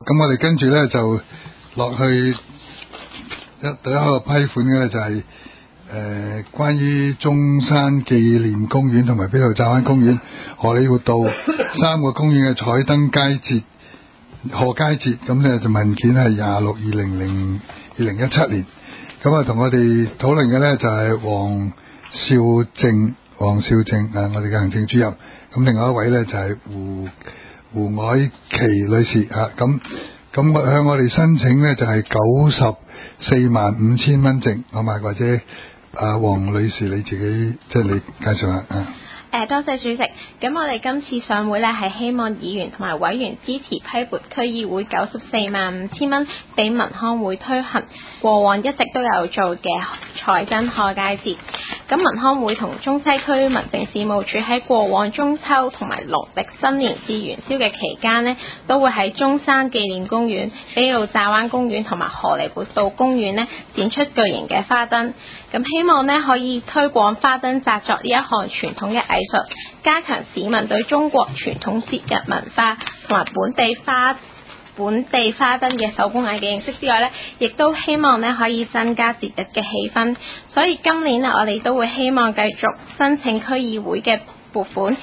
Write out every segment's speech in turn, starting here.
咁我哋跟住咧就落去第一個批款嘅咧就係關於中山紀念公園同埋卑路乍灣公園、荷里活道3個公園嘅彩燈佳節賀佳節，咁咧就文件係26/2017年。咁同我哋討論嘅咧就係黃少正我哋嘅行政主任。咁另外一位咧就係胡藹琪女士咁向我哋申請咧就係945000蚊證，好嘛？或者黃女士你自己你介紹下多謝主席。咁我哋今次上會咧係希望議員同埋委員支持批撥區議會945000蚊俾民康會推行過往一直都有做嘅彩燈賀佳節。咁民康會同中西區民政事務處喺過往中秋同埋農曆新年至元宵嘅期間呢，都會喺中山紀念公園、卑路乍灣公園同埋荷里活道公園呢展出巨型嘅花燈。咁希望呢可以推廣花燈製作呢一項傳統嘅藝術，加強市民對中國傳統節日文化同埋本地花燈嘅手工藝嘅認識之外呢，亦都希望呢可以增加節日嘅氣氛。所以今年呢，我哋都會希望繼續申請區議會嘅撥款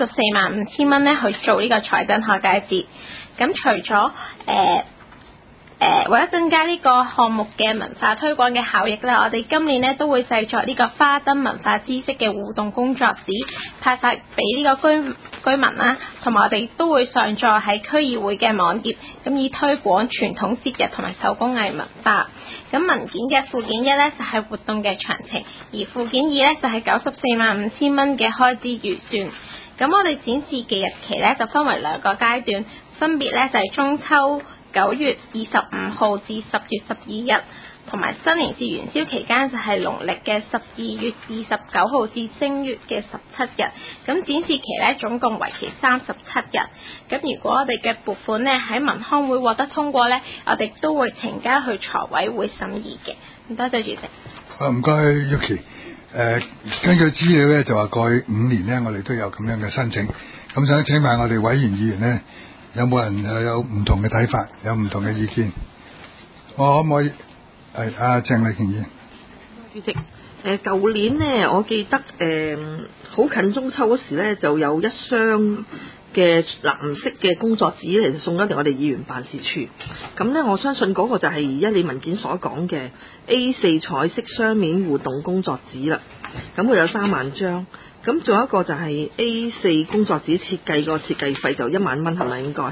945000蚊呢去做呢個彩燈賀佳節。咁除咗為咗增加呢個項目嘅文化推廣嘅效益咧，我哋今年呢都會製作呢個花燈文化知識嘅互動工作紙，派發俾呢個居民啦，同埋我哋都會上載喺區議會嘅網頁，咁以推廣傳統節日同埋手工藝文化。咁文件嘅附件1呢就係活動嘅詳情，而附件2呢就係945000蚊嘅開支預算。咁我哋展示嘅日期呢就分為2個階段，分別呢就係中秋9月25號至10月12日，同埋新年至元宵期間就係農曆嘅12月29號至正月嘅17日。咁展示期呢總共為期37日。咁如果我哋嘅撥款呢喺民康會獲得通過呢，我哋都會呈交去財委會審議嘅。多謝主席。 唔該 Yuki。根據資料呢就話過去5年呢我哋都有咁樣嘅申請。咁想請問我哋委員議員呢，有冇人有唔同嘅睇法，有唔同嘅意見？我可唔可以鄭麗瓊議員？ 主席，舊年呢，我記得好近中秋嗰時呢，就有一箱嘅藍色嘅工作紙嚟送咗嚟我哋議員辦事處。咁呢，我相信嗰個就係而家你文件所講嘅 A4 彩色雙面互動工作紙啦。咁佢有3萬張。咁仲有一個就係 A4 工作紙設計，個設計費就1萬蚊，係咪應該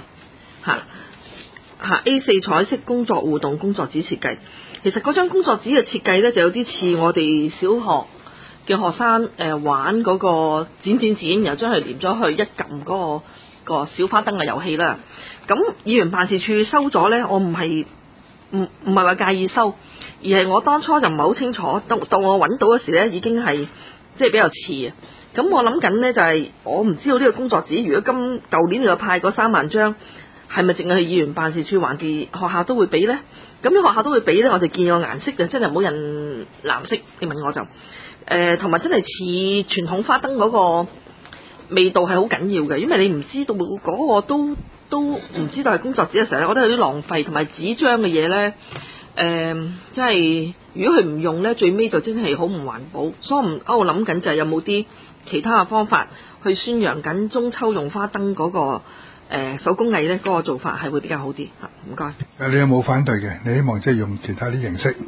A4 彩色工作互動工作紙設計。其實嗰張工作紙嘅設計呢，就有啲似我哋小學嘅學生玩嗰個剪，然後將佢連咗去一撳嗰個小花燈嘅遊戲啦。咁議員辦事處收咗呢，我唔係話介意收，而係我當初就唔係好清楚，到我揾到嗰時呢，已經係即係比較遲啊。咁我諗緊呢，就係我唔知道呢個工作紙，如果舊年就派嗰3萬張，係咪淨係議員辦事處，還是學校都會俾呢？咁啲學校都會俾呢，我哋見個顏色嘅，真係唔好印藍色。你問我就同埋真係似傳統花燈嗰個味道係好緊要嘅，因為你唔知道嗰個都唔知道係工作紙嘅時候，我覺得有啲浪費，同埋紙張嘅嘢呢。即係如果佢唔用呢，最尾就真係好唔環保。所以我諗緊就係有冇啲其他嘅方法去宣揚緊中秋用花燈嗰個手工藝呢，嗰個做法係會比較好啲。唔該。 你有冇反對嘅？你希望即係用其他啲形式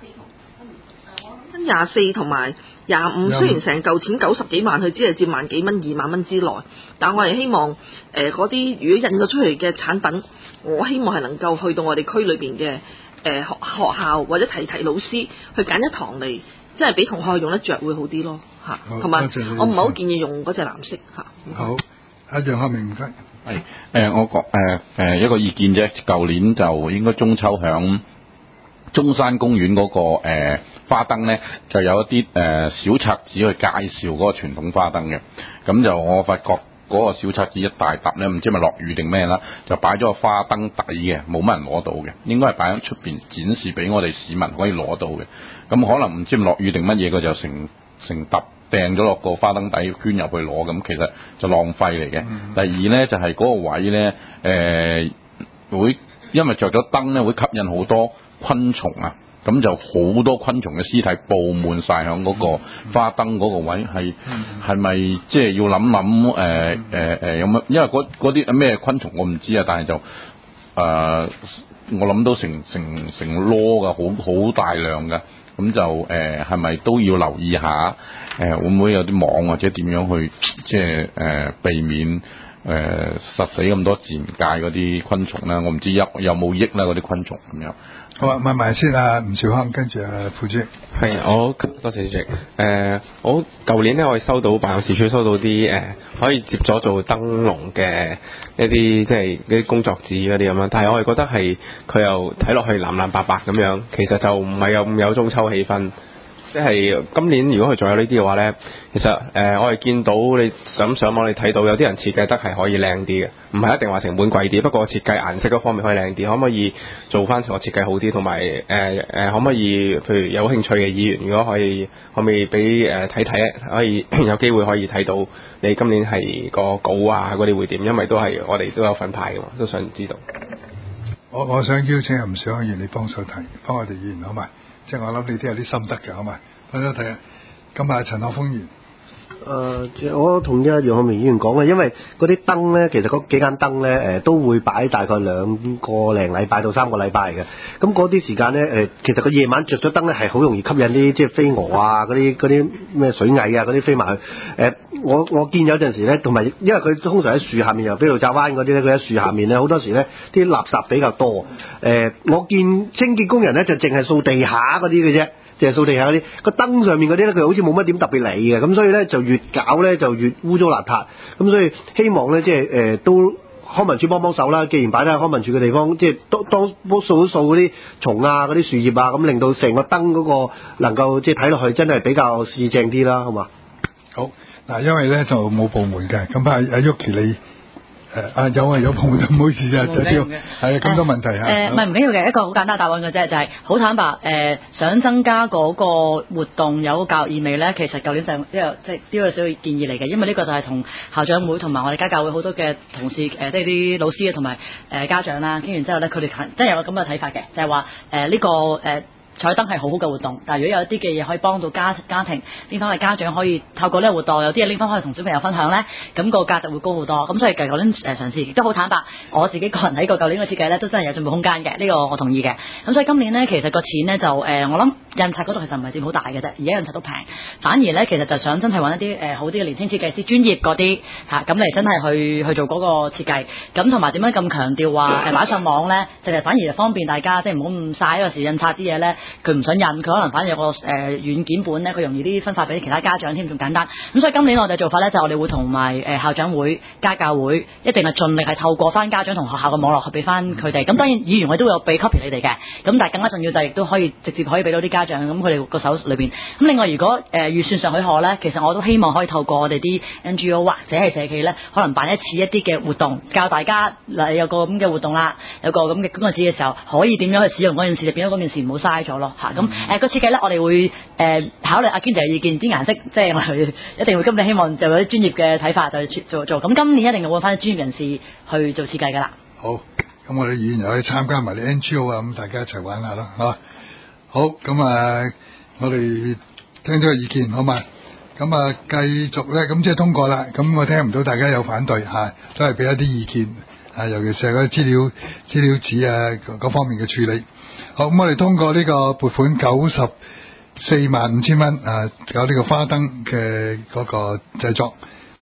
？24同埋25，雖然成嚿錢90幾萬，佢只係佔萬幾蚊、2萬蚊之內，但我係希望嗰啲如果印咗出嚟嘅產品，我希望係能夠去到我哋區裏邊嘅學校或者提老師去揀一堂嚟，即係俾同學用得着會好啲咯嚇。同埋我唔係好建議用嗰隻藍色嚇。 好，阿楊學明唔該。 我講一個意見啫。舊年就應該中秋響中山公園嗰個花燈呢，就有一啲小冊子去介紹嗰個傳統花燈嘅。咁就我發覺嗰個小冊子一大沓呢，唔知咪落雨定咩啦，就擺咗個花燈底嘅，冇乜人攞到嘅，應該係擺喺出邊展示俾我哋市民可以攞到嘅。咁可能唔知落雨定乜嘢，佢就成沓掟咗落個花燈底捐入去攞，咁其實就浪費嚟嘅。第二呢，就係嗰個位呢，會因為着咗燈咧會吸引好多昆蟲啊，咁就好多昆蟲嘅屍體佈滿晒響嗰個花燈嗰個位，係咪即係要諗諗有乜？因為嗰啲咩昆蟲我唔知啊，但係就我諗到成籮㗎，好大量㗎。咁就係咪都要留意下？會唔會有啲網或者點樣去即係避免殺死咁多自然界嗰啲昆蟲咧？我唔知有冇益啦嗰啲昆蟲咁樣。 好啊，問埋先啊，吳兆康，跟住副主席。 係，多謝主席。我舊年咧，我哋收到辦事處收到啲可以接咗做燈籠嘅一啲即係啲工作紙嗰啲咁樣，但係我哋覺得係佢又睇落去藍藍白白咁樣，其實就唔係咁有中秋氣氛。即係今年如果佢仲有呢啲嘅話咧，其實我哋見到你上網你睇到有啲人設計得係可以靚啲嘅，唔係一定話成本貴啲，不過設計顏色嗰方面可以靚啲，可唔可以做翻個設計好啲？同埋可唔可以譬如有興趣嘅議員，如果可唔可以俾睇睇，可以有機會可以睇到你今年係個稿啊嗰啲會點？因為都係我哋都有份派嘅嘛，都想知道。 我想邀請吳兆康議員你幫手睇，幫我哋議員好嘛？即係我諗你都有啲心得嘅，好嘛？翻咗睇下，咁啊陳學鋒議員。 我同意阿楊學明議員講嘅，因為嗰啲燈咧，其實嗰幾間燈咧，都會擺大概2個零禮拜到3個禮拜嘅。咁嗰啲時間咧，其實個夜晚着咗燈咧，係好容易吸引啲即係飛蛾啊，嗰啲咩水蟻啊，嗰啲飛埋去。我見有陣時咧，同埋因為佢通常喺樹下面，由飛路乍灣嗰啲咧，佢喺樹下面咧，好多時咧啲垃圾比較多。我見清潔工人咧就淨係掃地下嗰啲嘅啫。即係掃地下嗰啲，個燈上面嗰啲咧，佢好似冇乜點特別理嘅，咁所以咧就越搞咧就越污糟邋遢，咁所以希望咧即係都康文署幫手啦，既然擺喺康文署嘅地方，即係當掃嗰啲蟲啊、嗰啲樹葉啊，咁令到成個燈嗰個能夠即係睇落去真係比較視正啲啦，好嘛？ 好嗱，因為咧就冇部門嘅，咁阿 Yuki 你。有部門，唔好意思啊，係咁多問題嚇。 唔係唔緊要嘅，一個好簡單答案嘅啫，就係好坦白。想增加嗰個活動有教育意味咧，其實舊年就即係呢個小建議嚟嘅，因為呢個就係同校長會同埋我哋家教會好多嘅同事即係啲老師啊同埋家長啦，傾完之後咧，佢哋真係有個咁嘅睇法嘅，就係話呢個彩燈係好好嘅活動，但係如果有啲嘅嘢可以幫到家庭拎翻去家長可以透過呢個活動，有啲嘢拎翻去同小朋友分享咧，咁個價值會高好多。咁所以舊年嘗試亦都好坦白，我自己個人喺個舊年嘅設計咧都真係有進步空間嘅，呢個我同意嘅。咁所以今年咧其實個錢咧就我諗印刷嗰度其實唔係佔好大嘅啫，而家印刷都平，反而咧其實就想真係揾一啲好啲嘅年輕設計師專業嗰啲咁嚟真係去做嗰個設計。咁同埋點樣咁強調話擺上網咧，就係反而方便大家，即係唔好咁嘥，有時印刷啲嘢咧。佢唔想印，佢可能反而有個軟件本咧，佢容易啲分發俾其他家長添，仲簡單。咁所以今年我哋做法咧，就我哋會同埋校長會、家教會，一定係盡力係透過翻家長同學校嘅網絡去俾翻佢哋。咁當然議員我都會有俾 copy 你哋嘅，咁但係更加重要就係亦都可以直接可以俾到啲家長，咁佢哋個手裏邊。咁另外如果預算上許可咧，其實我都希望可以透過我哋啲 NGO 或者係社企咧，可能辦一次一啲嘅活動，教大家有個咁嘅活動啦，有個咁嘅工作紙嘅時候，可以點樣去使用嗰件事，就變咗嗰件事唔好嘥咗咯嚇。咁個設計咧，我哋會考慮阿堅嘅意見，啲顏色即係我哋一定會今年希望就有啲專業嘅睇法就做。咁今年一定會揾翻啲專業人士去做設計噶啦。 好，咁我哋議員又可以參加埋啲 NGO 啊，咁大家一齊玩下啦嚇。好，咁我哋聽咗個意見好嘛？咁繼續咧，咁即係通過啦。咁我聽唔到大家有反對嚇，都係俾一啲意見尤其是係嗰啲資料紙啊嗰方面嘅處理。好，咁我哋通過呢個撥款945000蚊搞呢個花燈嘅嗰個製作。